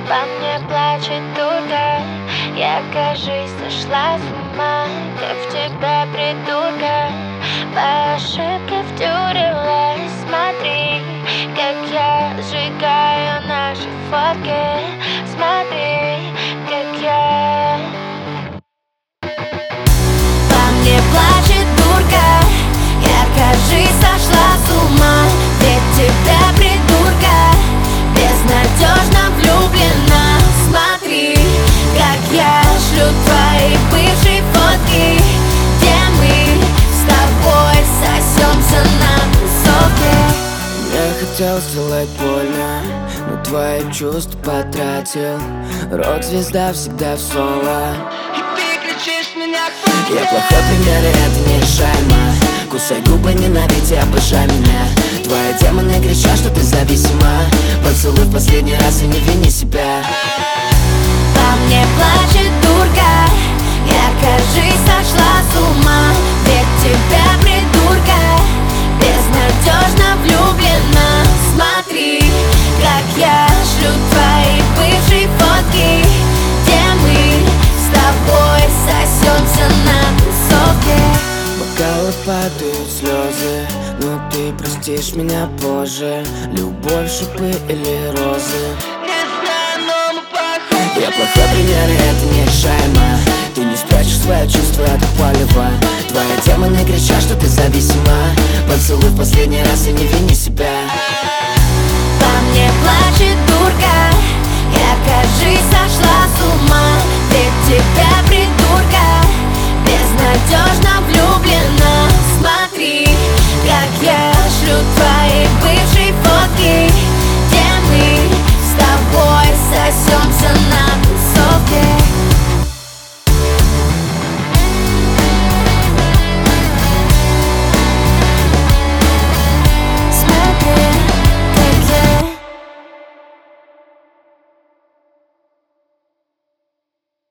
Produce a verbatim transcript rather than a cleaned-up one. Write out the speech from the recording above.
По мне плачет дурка, я, кажись, сошла с ума. Я в тебя, придурка, по ошибке втюрилась. Смотри, как я сжигаю наши фотки. Смотри, как я. По мне плачет дурка, я, кажись, сошла с ума. Ведь тебя, придурка, безнадежно влюблена. Смотри, как я шлю твои бывшие фотки, где мы с тобой сосемся на тусовке. Я хотел сделать больно, но твои чувства потратил. Рок-звезда всегда в соло, И ты кричишь меня хватит. я плохой пример, и это нерешаемо. Кусай губы, ненавидь и обожай меня. Твои демоны кричат, что ты зависима. Поцелуй в последний раз и не вини себя. По мне плачет дурка, я, кажись, сошла с ума. Ведь тебя, придурка, безнадежно влюблена. Смотри, как я шлю твои бывшие фотки, где мы с тобой сосемся на тусовке. Бокалы падают слезы, но ты простишь меня позже. Любовь, шипы или розы, Не знаю, но мы похожи. я плохой пример, и это нерешаемо. Ты не спрячешь свои чувства от палева. Твои демоны кричат, что ты зависима. Поцелуй в последний раз и не вини себя. По мне плачет дурка,